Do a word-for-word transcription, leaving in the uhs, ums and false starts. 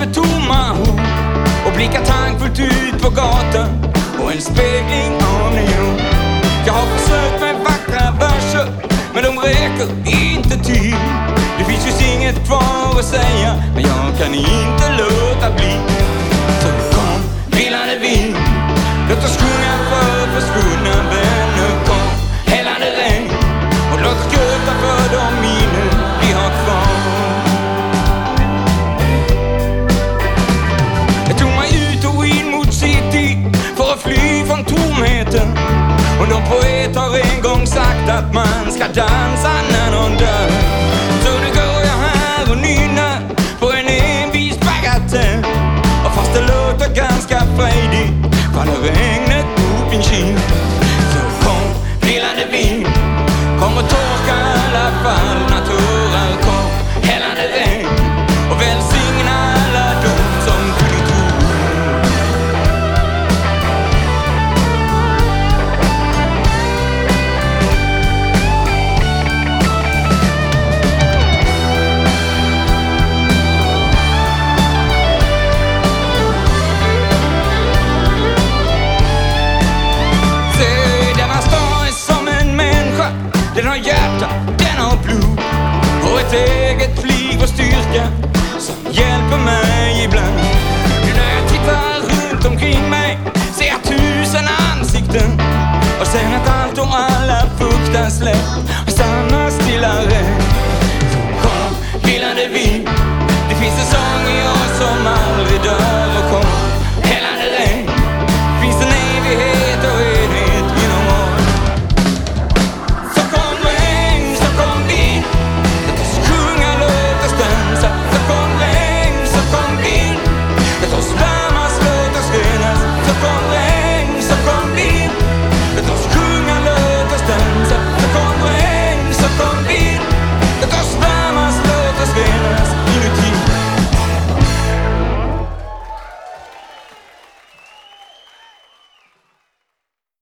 med tomma hår och blickar tankfullt ut på gatan och en spegling av neon. Jag har försökt med vackra verser, men de räcker inte till. Det finns ju inget kvar att säga, men jag kan inte låta bli. Så kom, villande vind, låt oss sjunga för försvunna vänner. Kom, hällande regn, och låt oss gråta för de minnen vi har kvar. Jag tog mig ut och in mot city för att fly från tomheten. Och någon poet har en gång sagt att man ska dansa när någon dör. Så nu går jag här och nynnar på en envis bagatell. Och fast det låter ganska frejdigt faller regnet mot min kind. Så kom, villande vind, kom och torka alla fallna tårar. Kom, hällande regn, och välsigna alla de som kunde tro. Den har hjärta, den har blod och ett eget flyg och styrka som hjälper mig ibland. Nu när jag tittar runt omkring mig ser jag tusen ansikten och sen att allt och alla fruktan släppt och stannar stilla rätt.